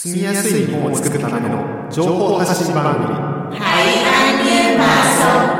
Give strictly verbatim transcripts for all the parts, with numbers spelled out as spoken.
住みやすい日本を作るための情報発信番組、 海岸連馬ソ。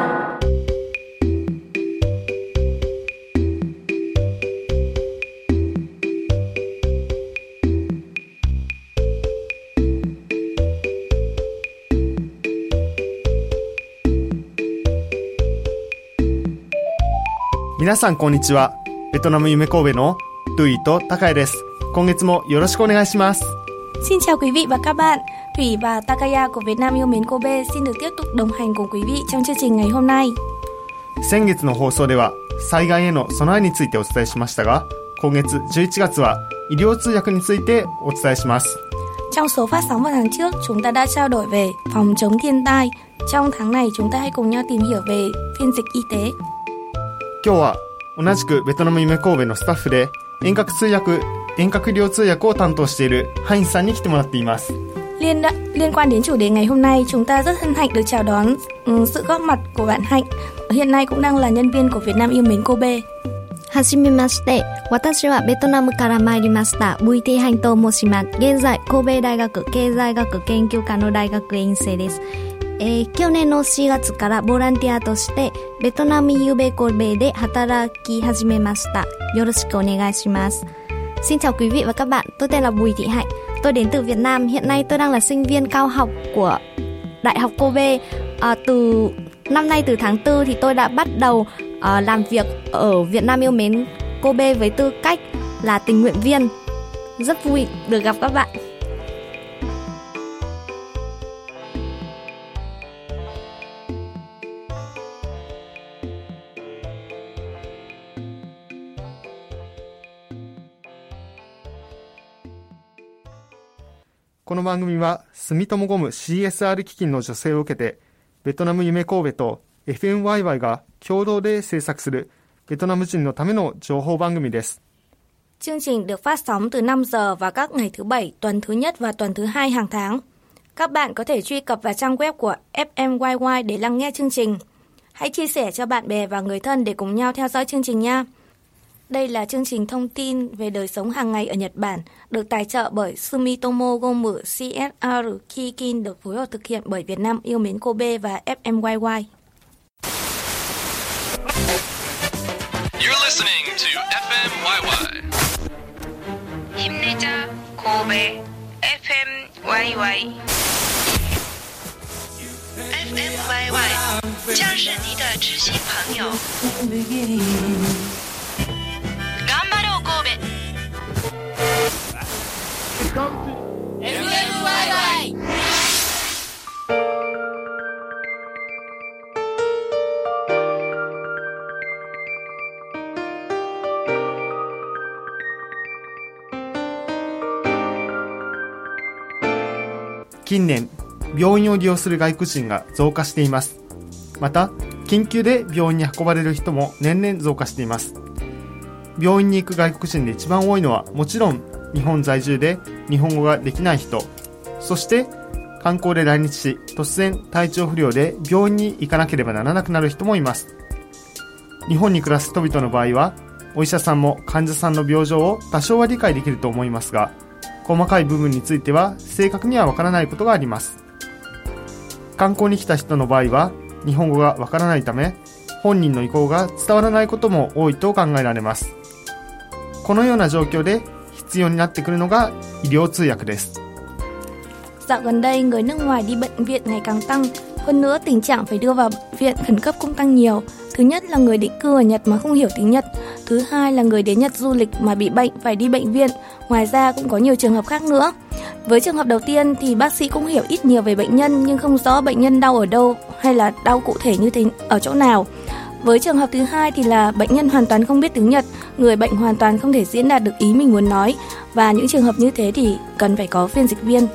皆さんこんにちは。ベトナム夢神戸のトゥイとタカヤです。今月もよろしくお願いします。 Xin chào quý vị và các bạn. Thủy và Takaya của Việt Nam yêu mến Kobe xin được tiếp tục đồng hành cùng quý vị trong chương trình ngày hôm nay. 先月の放送では災害への備えについてお伝えしましたが、今月じゅういちがつは医療通訳についてお伝えします。 Trong số phát sóng vào tháng trước, chúng ta đã trao đổi về phòng chống thiên tai. Trong tháng này, chúng ta hãy cùng nhau tìm hiểu về phiên dịch y tế. 今日は同じくベトナム夢神戸のスタッフで遠隔通訳、遠隔医療通訳を担当しているハインさんに来てもらっています。 Liên, liên quan đến chủ đề ngày hôm nay, chúng ta rất hân hạnh được chào đón um, sự góp mặt của bạn Hạnh. Hiện nay cũng đang là nhân viên của Việt Nam yêu mến Kobe. はじめまして。私はベトナムから参りました ブイティー ハインと申します。現在神戸大学経済学研究科の大学院生です。えー、去年のしがつからボランティアとしてベトナム夢神戸で働き始めました。よろしくお願いします。 Xin chào quý vị và các bạn, tôi tên là Bùi Thị Hạnh. Tôi đến từ Việt Nam, hiện nay tôi đang là sinh viên cao học của Đại học Kobe. À, từ năm nay từ tháng tư thì tôi đã bắt đầu à, làm việc ở Việt Nam yêu mến Kobe với tư cách là tình nguyện viên. Rất vui được gặp các bạn. この番組は住友ゴム シーエスアール 基金の助成を受けてベトナム夢神戸と エフエムワイワイ が共同で制作するベトナム人のための情報番組です。 Chương trình được phát sóng từ năm giờ vào các ngày thứ bảy, tuần thứ nhất và tuần thứ hai hàng tháng. Các bạn có thể truy cập vào trang web của ép em vê i để lắng nghe chương trình. Hãy chia sẻ cho bạn bè và người thân để cùng nhau theo dõi chương trình nha. Đây là chương trình thông tin về đời sống hàng ngày ở Nhật Bản, được tài trợ bởi Sumitomo Gomu xê ét rờ Kikin, được phối hợp thực hiện bởi Việt Nam yêu mến Kobe và ép em vê i. You're listening to ép em vê i. 힘내자 Kobe ép em vê i. ép em vê i 将是你的知心朋友。頑張ろう神戸。 エフエムワイワイ。 近年、病院を利用する外国人が増加しています。また、緊急で病院に運ばれる人も年々増加しています。病院に行く外国人で一番多いのはもちろん日本在住で日本語ができない人、そして観光で来日し突然体調不良で病院に行かなければならなくなる人もいます。日本に暮らす人々の場合はお医者さんも患者さんの病状を多少は理解できると思いますが、細かい部分については正確にはわからないことがあります。観光に来た人の場合は日本語がわからないため本人の意向が伝わらないことも多いと考えられます。このような状況で必要になってくるのが医療通訳です。 Dạo gần đây, người nước ngoài đi bệnh viện ngày càng tăng. Hơn nữa, tình trạng phải đưa vào viện khẩn cấp cũng tăng nhiều. Thứ nhất là người định cư ở Nhật mà không hiểu tiếng Nhật. Thứ hai là người đến Nhật du lịch mà bị bệnh phải đi bệnh viện. Ngoài ra cũng có nhiều trường hợp khác nữa. Với trường hợp đầu tiên thì bác sĩ cũng hiểu ít nhiều về bệnh nhân nhưng không rõ bệnh nhân đau ở đâu hay là đau cụ thể như thế ở chỗ nào. Với trường hợp thứ hai thì là bệnh nhân hoàn toàn không biết tiếng Nhật, người bệnh hoàn toàn không thể diễn đạt được ý mình muốn nói, và những trường hợp như thế thì cần phải có phiên dịch viên.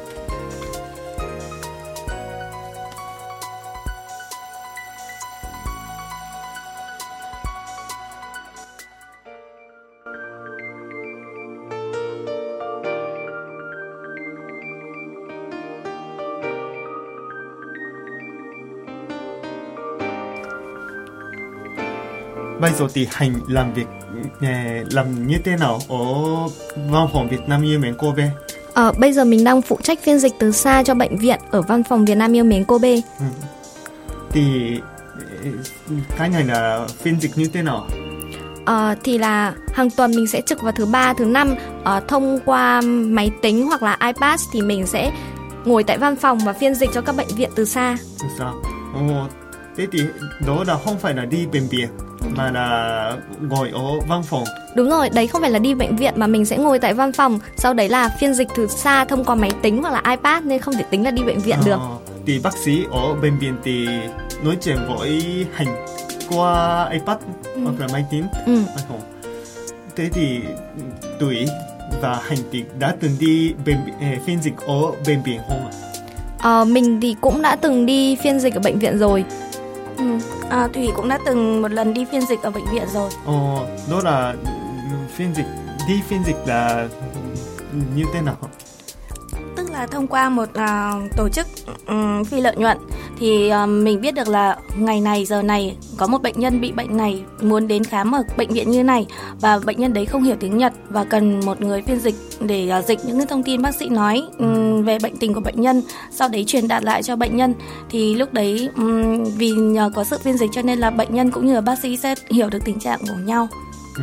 bây giờ thì Hành làm việc làm như thế nào ở văn phòng Việt Nam yêu mến Kobe? Ờ, bây giờ mình đang phụ trách phiên dịch từ xa cho bệnh viện ở văn phòng Việt Nam yêu mến Kobe. Ừ. Thì cái này là phiên dịch như thế nào? Ờ, thì là hàng tuần mình sẽ trực vào thứ ba, thứ năm uh, thông qua máy tính hoặc là iPad, thì mình sẽ ngồi tại văn phòng và phiên dịch cho các bệnh viện từ xa. Từ xa. Ồ, thế thì đó là không phải là đi bệnh viện mà là ngồi ở văn phòng. Đúng rồi, đấy không phải là đi bệnh viện mà mình sẽ ngồi tại văn phòng, sau đấy là phiên dịch từ xa thông qua máy tính hoặc là iPad, nên không thể tính là đi bệnh viện à, được. Thì bác sĩ ở bệnh viện thì nói chuyện với hành qua iPad ừ. hoặc là máy tính. Ừ. Thế thì Tụi và Hành thì đã từng đi bệnh, phiên dịch ở bệnh viện không ạ? À, mình thì cũng đã từng đi phiên dịch ở bệnh viện rồi. Ừ. À, Thủy cũng đã từng một lần đi phiên dịch ở bệnh viện rồi. Ồ, đó là phiên dịch, đi phiên dịch là như thế nào? Tức là thông qua một uh, tổ chức um, phi lợi nhuận thì uh, mình biết được là ngày này giờ này có một bệnh nhân bị bệnh này muốn đến khám ở bệnh viện như này, và bệnh nhân đấy không hiểu tiếng Nhật và cần một người phiên dịch để uh, dịch những cái thông tin bác sĩ nói um, về bệnh tình của bệnh nhân, sau đấy truyền đạt lại cho bệnh nhân. Thì lúc đấy um, vì nhờ có sự phiên dịch cho nên là bệnh nhân cũng như là bác sĩ sẽ hiểu được tình trạng của nhau. Ừ,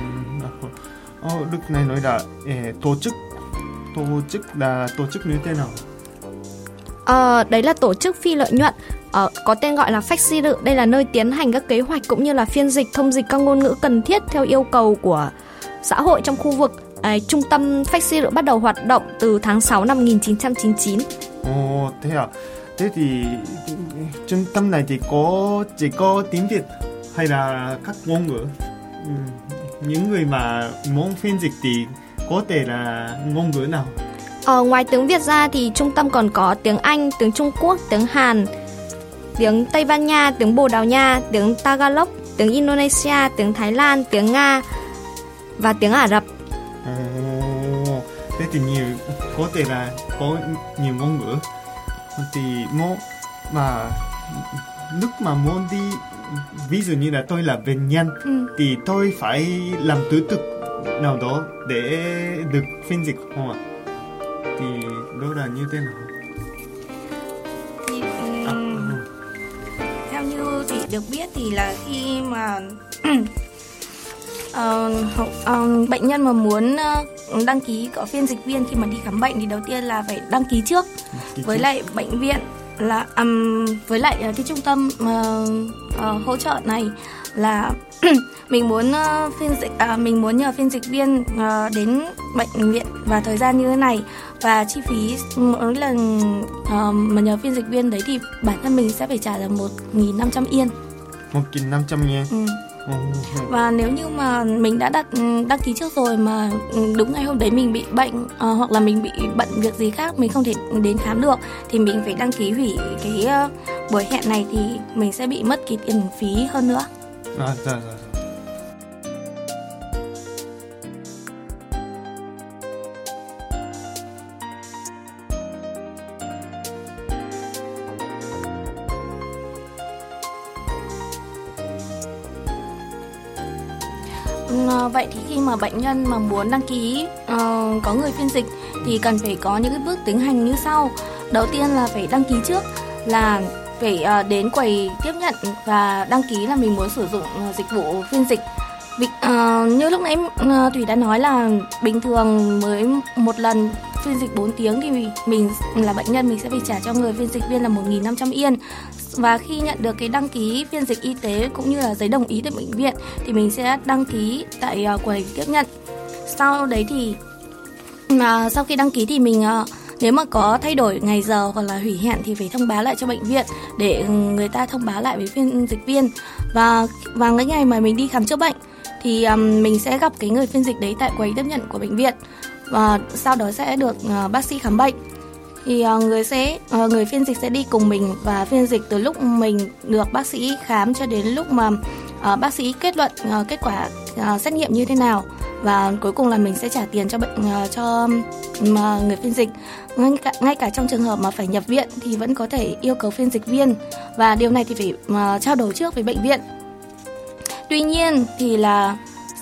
oh, lúc này nói là eh, tổ chức tổ chức là tổ chức như thế nào? Ờ, đấy là tổ chức phi lợi nhuận, ờ, có tên gọi là phách si rự. Đây là nơi tiến hành các kế hoạch cũng như là phiên dịch, thông dịch các ngôn ngữ cần thiết theo yêu cầu của xã hội trong khu vực. À, trung tâm phách si rự bắt đầu hoạt động từ tháng sáu năm một nghìn chín trăm chín mươi chín. Ồ, thế à? Thế thì trung tâm này thì có chỉ có tiếng Việt hay là các ngôn ngữ? Ừ, những người mà muốn phiên dịch thì có thể là ngôn ngữ nào? Ờ, ngoài tiếng Việt ra thì trung tâm còn có tiếng Anh, tiếng Trung Quốc, tiếng Hàn, tiếng Tây Ban Nha, tiếng Bồ Đào Nha, tiếng Tagalog, tiếng Indonesia, tiếng Thái Lan, tiếng Nga và tiếng Ả Rập. Ồ, thế thì nhiều, có thể là có nhiều ngôn ngữ. Thì muốn mà lúc mà muốn đi, ví dụ như là tôi là bệnh nhân ừ. thì tôi phải làm thủ tục nào đó để được phiên dịch không ạ? Thì đó là như thế nào? Thì, um, à, ừ. Theo như chị được biết thì là khi mà uh, uh, bệnh nhân mà muốn uh, đăng ký có phiên dịch viên khi mà đi khám bệnh thì đầu tiên là phải đăng ký trước ký với trước. lại bệnh viện là um, với lại uh, cái trung tâm uh, uh, hỗ trợ này là mình muốn uh, phiên dịch uh, mình muốn nhờ phiên dịch viên uh, đến bệnh viện và thời gian như thế này, và chi phí mỗi lần uh, mà nhờ phiên dịch viên đấy thì bản thân mình sẽ phải trả là một nghìn năm trăm yên. một nghìn năm trăm yên. Ừ. Và nếu như mà mình đã đặt đăng ký trước rồi mà đúng ngày hôm đấy mình bị bệnh uh, hoặc là mình bị bận việc gì khác, mình không thể đến khám được thì mình phải đăng ký hủy cái uh, buổi hẹn này, thì mình sẽ bị mất cái tiền phí hơn nữa. À, dạ, dạ, dạ. Vậy thì khi mà bệnh nhân mà muốn đăng ký uh, có người phiên dịch thì cần phải có những cái bước tiến hành như sau. Đầu tiên là phải đăng ký trước, là phải uh, đến quầy tiếp nhận và đăng ký là mình muốn sử dụng uh, dịch vụ phiên dịch. Vì, uh, như lúc nãy uh, Thủy đã nói là bình thường mới một lần phiên dịch bốn tiếng thì mình là bệnh nhân mình sẽ phải trả cho người phiên dịch viên là một nghìn năm trăm yên. Và khi nhận được cái đăng ký phiên dịch y tế cũng như là giấy đồng ý từ bệnh viện thì mình sẽ đăng ký tại uh, quầy tiếp nhận. Sau đấy thì uh, sau khi đăng ký thì mình uh, nếu mà có thay đổi ngày giờ hoặc là hủy hẹn thì phải thông báo lại cho bệnh viện để người ta thông báo lại với phiên dịch viên. Và vào cái ngày mà mình đi khám chữa bệnh thì um, mình sẽ gặp cái người phiên dịch đấy tại quầy tiếp nhận của bệnh viện, và sau đó sẽ được uh, bác sĩ khám bệnh. Thì uh, người sẽ uh, người phiên dịch sẽ đi cùng mình và phiên dịch từ lúc mình được bác sĩ khám cho đến lúc mà uh, bác sĩ kết luận uh, kết quả uh, xét nghiệm như thế nào, và cuối cùng là mình sẽ trả tiền cho bệnh uh, cho uh, người phiên dịch. Ngay cả, ngay cả trong trường hợp mà phải nhập viện thì vẫn có thể yêu cầu phiên dịch viên, và điều này thì phải uh, trao đổi trước với bệnh viện. Tuy nhiên thì là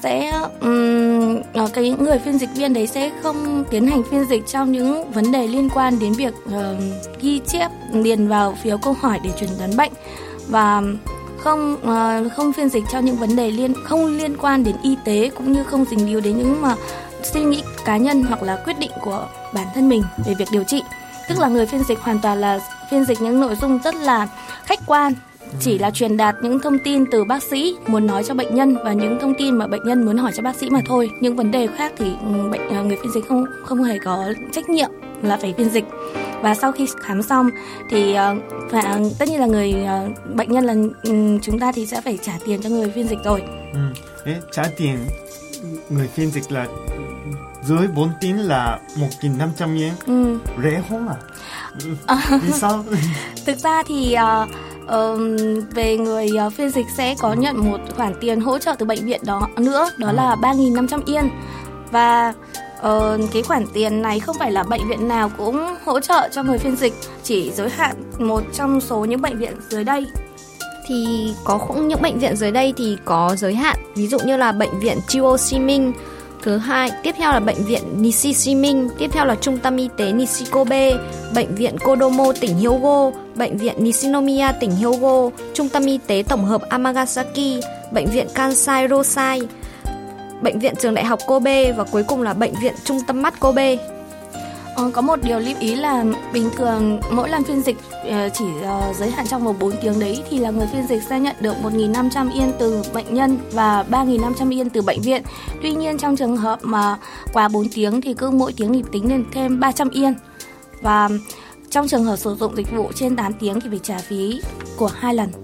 sẽ um, cái người phiên dịch viên đấy sẽ không tiến hành phiên dịch trong những vấn đề liên quan đến việc uh, ghi chép điền vào phiếu câu hỏi để chẩn đoán bệnh, và không uh, không phiên dịch cho những vấn đề liên không liên quan đến y tế, cũng như không dính líu đến những mà suy nghĩ cá nhân hoặc là quyết định của bản thân mình về việc điều trị. Tức là người phiên dịch hoàn toàn là phiên dịch những nội dung rất là khách quan, chỉ là truyền đạt những thông tin từ bác sĩ muốn nói cho bệnh nhân và những thông tin mà bệnh nhân muốn hỏi cho bác sĩ mà thôi. Những vấn đề khác thì bệnh người phiên dịch không không hề có trách nhiệm là phải phiên dịch. Và sau khi khám xong thì phải, tất nhiên là người bệnh nhân là chúng ta thì sẽ phải trả tiền cho người phiên dịch rồi. Ừ. Đấy, trả tiền người phiên dịch là dưới bốn tiếng là một nghìn năm trăm yên. Ừ. Rẻ không à? à? Vì sao? Thực ra thì uh, uh, về người uh, phiên dịch sẽ có nhận một khoản tiền hỗ trợ từ bệnh viện đó nữa, đó ừ. là ba nghìn năm trăm yên. Và uh, cái khoản tiền này không phải là bệnh viện nào cũng hỗ trợ cho người phiên dịch, chỉ giới hạn một trong số những bệnh viện dưới đây. Thì có cũng những bệnh viện dưới đây thì có giới hạn, ví dụ như là bệnh viện Chiwo Shimin, thứ hai tiếp theo là bệnh viện Nishi Shimin, tiếp theo là trung tâm y tế Nishikobe, bệnh viện Kodomo tỉnh Hyogo, bệnh viện Nishinomiya tỉnh Hyogo, trung tâm y tế tổng hợp Amagasaki, bệnh viện Kansai Rosai, bệnh viện trường đại học Kobe và cuối cùng là bệnh viện trung tâm mắt Kobe. Ờ, có một điều lưu ý là bình thường mỗi lần phiên dịch chỉ uh, giới hạn trong vòng bốn tiếng đấy thì là người phiên dịch sẽ nhận được một nghìn năm trăm yên từ bệnh nhân và ba nghìn năm trăm yên từ bệnh viện. Tuy nhiên trong trường hợp mà quá bốn tiếng thì cứ mỗi tiếng thì tính lên thêm ba trăm yên. Và trong trường hợp sử dụng dịch vụ trên tám tiếng thì phải trả phí của hai lần.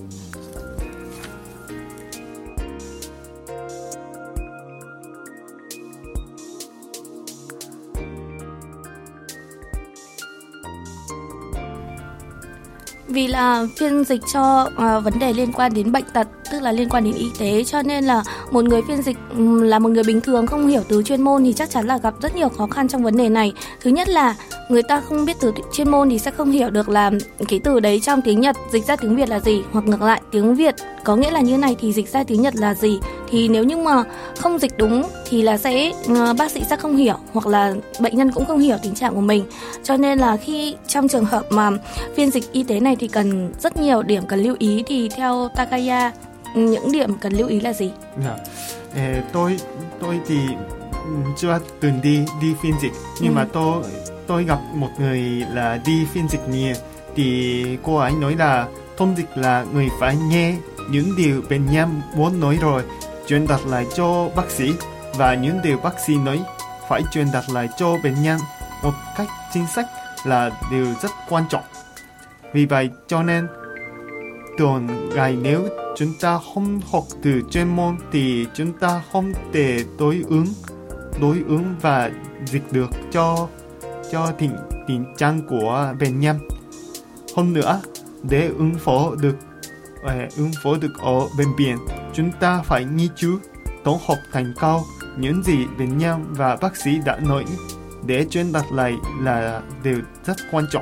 Vì là phiên dịch cho uh, vấn đề liên quan đến bệnh tật, tức là liên quan đến y tế, cho nên là một người phiên dịch um, là một người bình thường không hiểu từ chuyên môn thì chắc chắn là gặp rất nhiều khó khăn trong vấn đề này. Thứ nhất là người ta không biết từ chuyên môn thì sẽ không hiểu được là cái từ đấy trong tiếng Nhật dịch ra tiếng Việt là gì, hoặc ngược lại tiếng Việt có nghĩa là như này thì dịch ra tiếng Nhật là gì. Thì nếu như mà không dịch đúng thì là sẽ uh, bác sĩ sẽ không hiểu, hoặc là bệnh nhân cũng không hiểu tình trạng của mình. Cho nên là khi trong trường hợp mà phiên dịch y tế này thì cần rất nhiều điểm cần lưu ý. Thì theo Takaya, những điểm cần lưu ý là gì? Yeah. Ê, tôi tôi thì chưa từng đi đi phiên dịch, nhưng ừ. mà tôi tôi gặp một người là đi phiên dịch nhiều, thì cô ấy nói là thông dịch là người phải nghe những điều bệnh nhân muốn nói rồi truyền đạt lại cho bác sĩ, và những điều bác sĩ nói phải truyền đạt lại cho bệnh nhân một cách chính xác là điều rất quan trọng. Vì vậy cho nên thường ngày nếu chúng ta không học từ chuyên môn thì chúng ta không thể đối ứng đối ứng và dịch được cho cho tình tình trạng của bệnh nhân. Hơn nữa, để ứng phó được uh, ứng phó được ở bệnh viện, chúng ta phải nghiên cứu tổng hợp thành cao những gì bệnh nhân và bác sĩ đã nói để truyền đạt lại là điều rất quan trọng.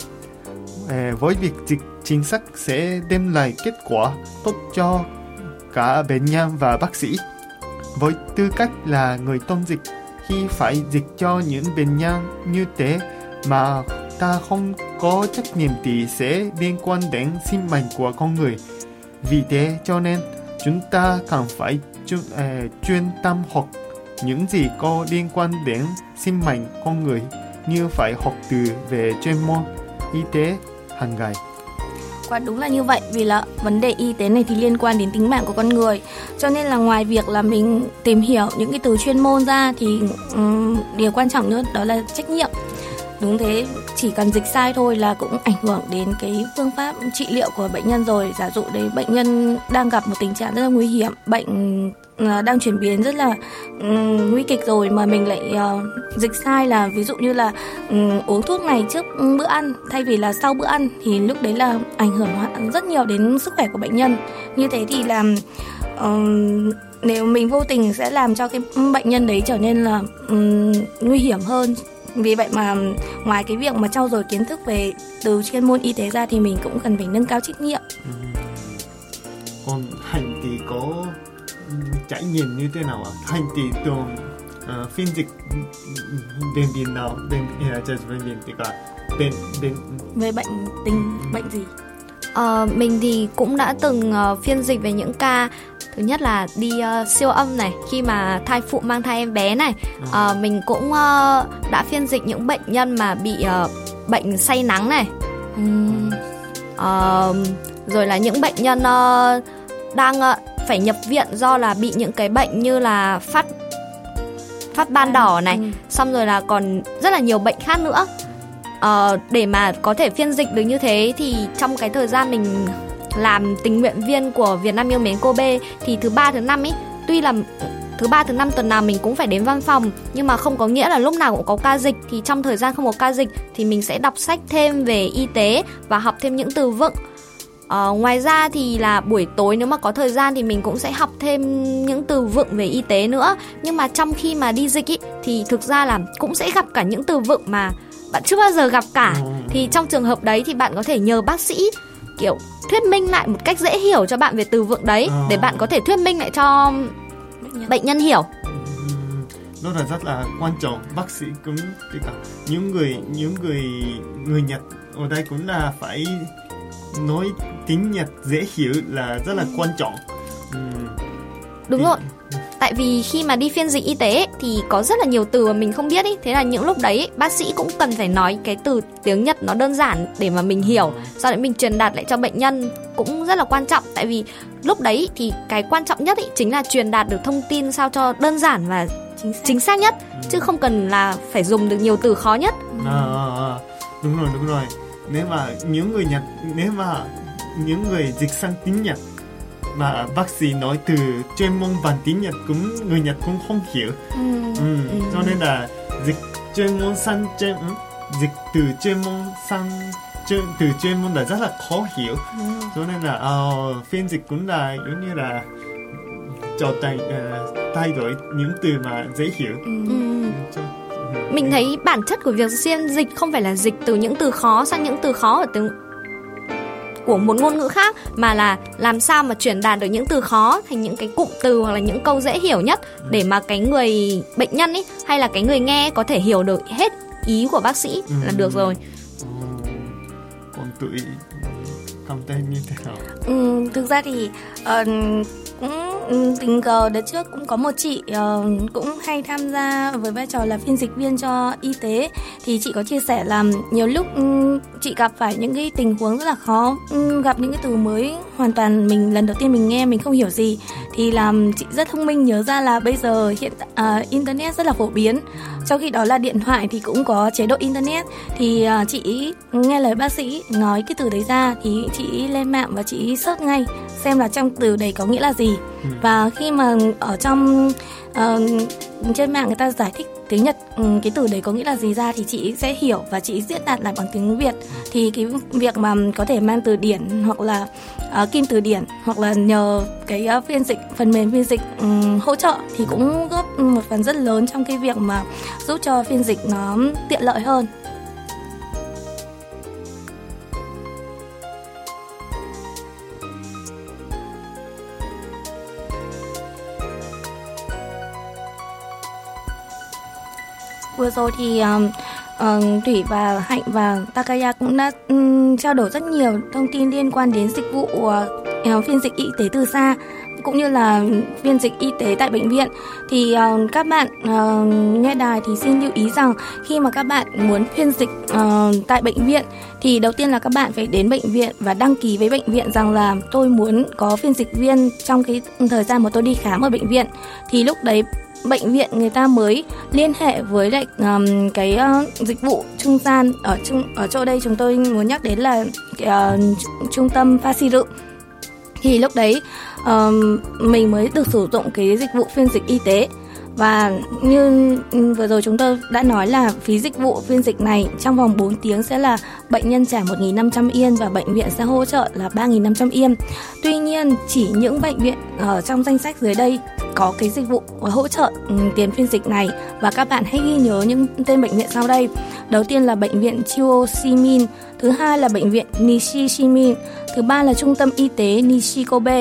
Uh, với việc dịch chính xác sẽ đem lại kết quả tốt cho cả bệnh nhân và bác sĩ. Với tư cách là người thông dịch, khi phải dịch cho những bệnh nhân như thế mà ta không có trách nhiệm thì sẽ liên quan đến sinh mệnh của con người. Vì thế cho nên chúng ta cần phải chuyên, uh, chuyên tâm học những gì có liên quan đến sinh mệnh con người, như phải học từ về chuyên môn y tế hàng ngày. Quả đúng là như vậy, vì là vấn đề y tế này thì liên quan đến tính mạng của con người, cho nên là ngoài việc là mình tìm hiểu những cái từ chuyên môn ra thì um, điều quan trọng nữa đó là trách nhiệm. Đúng thế, chỉ cần dịch sai thôi là cũng ảnh hưởng đến cái phương pháp trị liệu của bệnh nhân rồi. Giả dụ đấy bệnh nhân đang gặp một tình trạng rất là nguy hiểm, bệnh uh, đang chuyển biến rất là um, nguy kịch rồi mà mình lại uh, dịch sai, là ví dụ như là um, uống thuốc này trước bữa ăn thay vì là sau bữa ăn, thì lúc đấy là ảnh hưởng rất nhiều đến sức khỏe của bệnh nhân. Như thế thì làm uh, nếu mình vô tình sẽ làm cho cái bệnh nhân đấy trở nên là um, nguy hiểm hơn. Vì vậy mà ngoài cái việc mà trau dồi kiến thức về từ chuyên môn y tế ra thì mình cũng cần phải nâng cao trách nhiệm. Ừ. Còn Hạnh thì có trải nghiệm như thế nào ạ? Hành thì thường uh, phiên dịch bệnh viện nào, bệnh uh, bệnh viện thì cả bệnh bệnh về bệnh tình bệnh gì? Ờ, mình thì cũng đã từng uh, phiên dịch về những ca thứ nhất là đi uh, siêu âm này, khi mà thai phụ mang thai em bé này. uh, Mình cũng uh, đã phiên dịch những bệnh nhân mà bị uh, bệnh say nắng này. uhm, uh, Rồi là những bệnh nhân uh, đang uh, phải nhập viện do là bị những cái bệnh như là phát phát ban đỏ này. ừ. Xong rồi là còn rất là nhiều bệnh khác nữa. uh, Để mà có thể phiên dịch được như thế thì trong cái thời gian mình làm tình nguyện viên của Việt Nam yêu mến Kobe thì thứ ba thứ năm ấy, tuy là thứ ba thứ năm tuần nào mình cũng phải đến văn phòng, nhưng mà không có nghĩa là lúc nào cũng có ca dịch. Thì trong thời gian không có ca dịch thì mình sẽ đọc sách thêm về y tế và học thêm những từ vựng. Ờ, ngoài ra thì là buổi tối nếu mà có thời gian thì mình cũng sẽ học thêm những từ vựng về y tế nữa. Nhưng mà trong khi mà đi dịch ý, thì thực ra là cũng sẽ gặp cả những từ vựng mà bạn chưa bao giờ gặp cả. Thì trong trường hợp đấy thì bạn có thể nhờ bác sĩ kiểu thuyết minh lại một cách dễ hiểu cho bạn về từ vựng đấy, để bạn có thể thuyết minh lại cho bệnh nhân, bệnh nhân hiểu. Nó là rất là quan trọng. Bác sĩ cũng tất cả những người những người người Nhật ở đây cũng là phải nói tiếng Nhật dễ hiểu là rất là quan trọng. uhm. Đúng thì... rồi. Tại vì khi mà đi phiên dịch y tế ấy, thì có rất là nhiều từ mà mình không biết ấy. Thế là những lúc đấy ấy, bác sĩ cũng cần phải nói cái từ tiếng Nhật nó đơn giản để mà mình hiểu, sau đấy mình truyền đạt lại cho bệnh nhân cũng rất là quan trọng. Tại vì lúc đấy thì cái quan trọng nhất ấy chính là truyền đạt được thông tin sao cho đơn giản và chính xác, chính xác nhất, chứ không cần là phải dùng được nhiều từ khó nhất. à, à, à. Đúng rồi, đúng rồi. Nếu mà những người Nhật, nếu mà những người dịch sang tiếng Nhật mà bác sĩ nói từ chuyên môn bằng tiếng Nhật cũng người Nhật cũng không hiểu. ừ. Ừ. Ừ. Cho nên là dịch chuyên môn sang chuyên dịch từ chuyên môn sang chuyên, từ chuyên môn là rất là khó hiểu. ừ. Cho nên là uh, phiên dịch cũng là giống như là trở thành uh, thay đổi những từ mà dễ hiểu. ừ. Ừ. Cho, uh, mình thấy bản chất của việc phiên dịch không phải là dịch từ những từ khó sang những từ khó ở từ của một ngôn ngữ khác, mà là làm sao mà truyền đạt được những từ khó thành những cái cụm từ hoặc là những câu dễ hiểu nhất, để mà cái người bệnh nhân ấy hay là cái người nghe có thể hiểu được hết ý của bác sĩ ừ. là được rồi. ừ. Còn tụi cảm thấy như thế nào? Ừ, thực ra thì uh, cũng tình cờ đợt trước cũng có một chị uh, cũng hay tham gia với vai trò là phiên dịch viên cho y tế. Thì chị có chia sẻ là nhiều lúc um, chị gặp phải những cái tình huống rất là khó, um, gặp những cái từ mới hoàn toàn mình lần đầu tiên mình nghe mình không hiểu gì. Thì làm chị rất thông minh nhớ ra là bây giờ hiện uh, internet rất là phổ biến, trong khi đó là điện thoại thì cũng có chế độ internet. Thì uh, chị nghe lời bác sĩ nói cái từ đấy ra thì chị lên mạng và chị search ngay xem là trong từ đấy có nghĩa là gì. ừ. Và khi mà ở trong uh, trên mạng người ta giải thích tiếng Nhật um, cái từ đấy có nghĩa là gì ra thì chị sẽ hiểu và chị diễn đạt lại bằng tiếng Việt. Thì cái việc mà có thể mang từ điển hoặc là uh, kim từ điển hoặc là nhờ cái uh, phiên dịch phần mềm phiên dịch um, hỗ trợ thì cũng góp một phần rất lớn trong cái việc mà giúp cho phiên dịch nó tiện lợi hơn. Vừa rồi thì uh, uh, Thủy và Hạnh và Takaya cũng đã um, trao đổi rất nhiều thông tin liên quan đến dịch vụ uh, phiên dịch y tế từ xa cũng như là phiên dịch y tế tại bệnh viện. Thì uh, các bạn uh, nghe đài thì xin lưu ý rằng khi mà các bạn muốn phiên dịch uh, tại bệnh viện thì đầu tiên là các bạn phải đến bệnh viện và đăng ký với bệnh viện rằng là tôi muốn có phiên dịch viên trong cái thời gian mà tôi đi khám ở bệnh viện. Thì lúc đấy bệnh viện người ta mới liên hệ với lại um, cái uh, dịch vụ trung gian ở trung ở chỗ đây chúng tôi muốn nhắc đến là cái, uh, trung tâm Fasiru. Thì lúc đấy um, mình mới được sử dụng cái dịch vụ phiên dịch y tế. Và như vừa rồi chúng tôi đã nói là phí dịch vụ phiên dịch này trong vòng bốn tiếng sẽ là bệnh nhân trả một nghìn năm trăm yên và bệnh viện sẽ hỗ trợ là ba nghìn năm trăm yên. Tuy nhiên chỉ những bệnh viện ở trong danh sách dưới đây có cái dịch vụ hỗ trợ tiền phiên dịch này, và các bạn hãy ghi nhớ những tên bệnh viện sau đây. Đầu tiên là bệnh viện Chuo Shimin, thứ hai là bệnh viện Nishi Shimin, thứ ba là trung tâm y tế Nishi Kobe,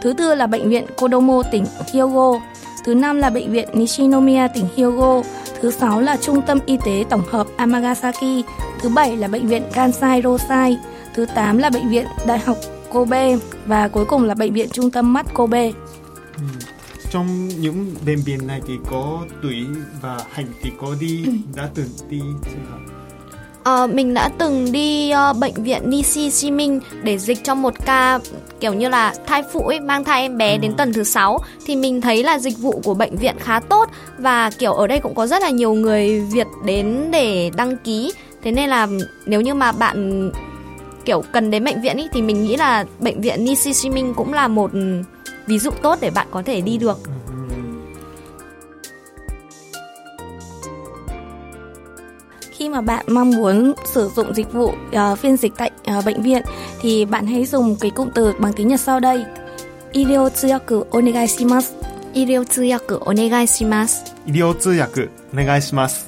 Thứ tư là bệnh viện Kodomo tỉnh Hyogo. Thứ năm là bệnh viện Nishinomiya tỉnh Hyogo. Thứ sáu là trung tâm y tế tổng hợp Amagasaki. Thứ bảy là bệnh viện Kansai Rosai. Thứ tám là bệnh viện Đại học Kobe. Và cuối cùng là bệnh viện trung tâm mắt Kobe. Ừ. Trong những bệnh viện này thì có tuổi và Hạnh thì có đi đã từng đi chưa hả? Ờ, mình đã từng đi uh, bệnh viện Nishi Shimin để dịch cho một ca kiểu như là thai phụ ấy, mang thai em bé ừ. đến tuần thứ sáu. Thì mình thấy là dịch vụ của bệnh viện khá tốt. Và kiểu ở đây cũng có rất là nhiều người Việt đến để đăng ký. Thế nên là nếu như mà bạn kiểu cần đến bệnh viện ấy, thì mình nghĩ là bệnh viện Nishi Shimin cũng là một ví dụ tốt để bạn có thể đi được. Khi mà bạn mong muốn sử dụng dịch vụ uh, phiên dịch tại uh, bệnh viện thì bạn hãy dùng cái cụm từ bằng tiếng Nhật sau đây. Iryou tsuyaku onegai shimasu. Iryou tsuyaku onegai shimasu. Iryou tsuyaku onegai shimasu.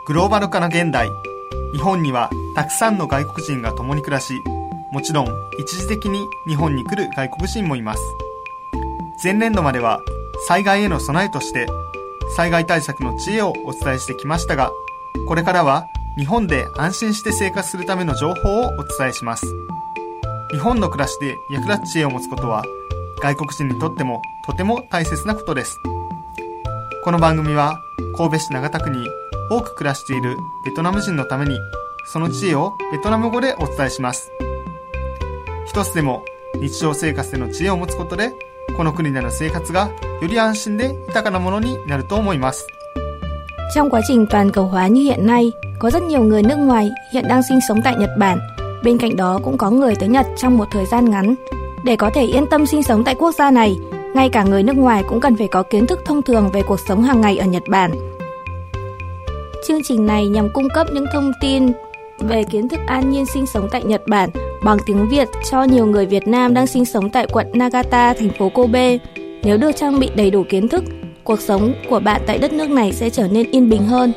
グローバル化の現代、日本にはたくさんの外国人が共に暮らし、もちろん一時的に日本に来る外国人もいます。前年度までは災害への備えとして災害対策の知恵をお伝えしてきましたが、これからは日本で安心して生活するための情報をお伝えします。日本の暮らしで役立つ知恵を持つことは外国人にとってもとても大切なことです。この番組は神戸市長田区に多く暮らしているベトナム人のために、その知恵をベトナム語でお伝えします。一つでも日常生活での知恵を持つことで、この国での生活がより安心で豊かなものになると思います。 Trong quá trình toàn cầu hóa như hiện nay, có rất nhiều người nước ngoài hiện đang sinh sống tại Nhật Bản. Bên cạnh đó cũng có người tới Nhật trong một thời gian ngắn. Để có thể yên tâm sinh sống tại quốc gia này, ngay cả người nước ngoài cũng cần phải có kiến thức thông thường về cuộc sống hàng ngày ở Nhật Bản. Chương trình này nhằm cung cấp những thông tin về kiến thức an nhiên sinh sống tại Nhật Bản bằng tiếng Việt cho nhiều người Việt Nam đang sinh sống tại quận Nagata, thành phố Kobe. Nếu được trang bị đầy đủ kiến thức, cuộc sống của bạn tại đất nước này sẽ trở nên yên bình hơn.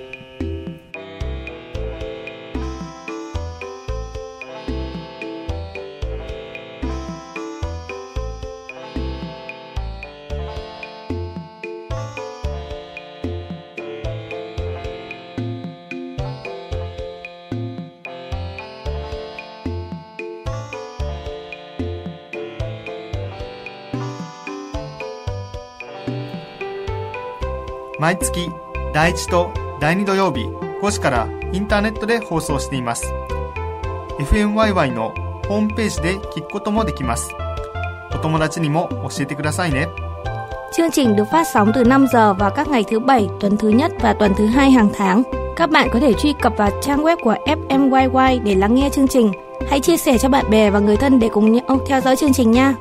毎月だいいちとだいに土曜日ごじからインターネットで放送しています。 エフエムワイワイ のホームページで聞くこともできます。お友達にも教えてくださいね。 Chương trình được phát sóng từ năm giờ vào các ngày thứ bảy, tuần thứ nhất và tuần thứ hai hàng tháng. Các bạn có thể truy cập vào trang web của ép em vê i để lắng nghe chương trình. Hãy chia sẻ cho bạn bè và người thân để cùng nhau theo dõi chương trình nha.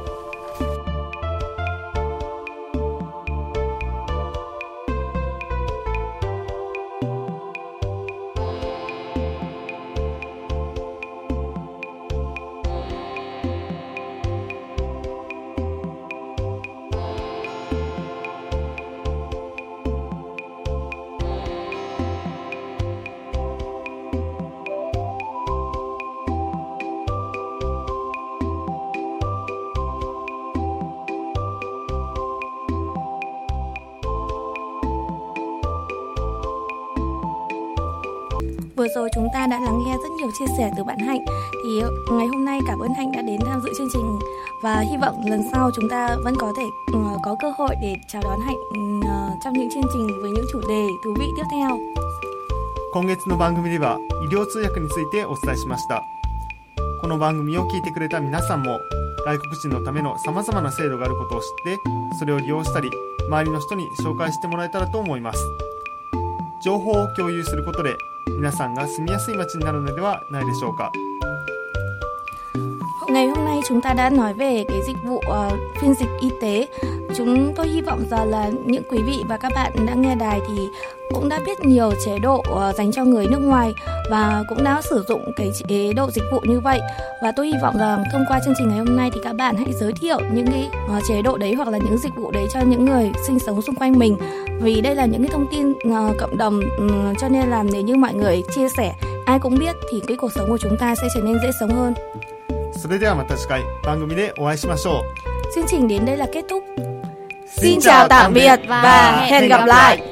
Vừa rồi chúng ta đã lắng nghe rất nhiều chia sẻ từ bạn Hạnh. Thì ngày hôm nay cảm ơn Hạnh đã đến tham dự chương trình, và hy vọng lần sau chúng ta vẫn có thể uh, có cơ hội để chào đón Hạnh uh, trong những chương trình với những chủ đề thú vị tiếp theo. 今月の番組では医療通訳についてお伝えしました。この番組を聞いてくれた皆さんも外国人のための様々な制度があることを知って、それを利用したり周りの人に紹介してもらえたらと思います。情報を共有することで皆さんが住みやすい街になるのではないでしょうか。 Ngày hôm nay chúng ta đã nói về cái dịch vụ uh, phiên dịch y tế. Chúng tôi hy vọng rằng là những quý vị và các bạn đã nghe đài thì cũng đã biết nhiều chế độ uh, dành cho người nước ngoài và cũng đã sử dụng cái chế độ dịch vụ như vậy. Và tôi hy vọng rằng thông qua chương trình ngày hôm nay thì các bạn hãy giới thiệu những cái uh, chế độ đấy hoặc là những dịch vụ đấy cho những người sinh sống xung quanh mình. Vì đây là những cái thông tin uh, cộng đồng, um, cho nên là nếu như mọi người chia sẻ, ai cũng biết thì cái cuộc sống của chúng ta sẽ trở nên dễ sống hơn. それではまた次回番組でお会いしましょう。 Chương trình đến đây là kết thúc. Xin chào tạm biệt và hẹn gặp lại.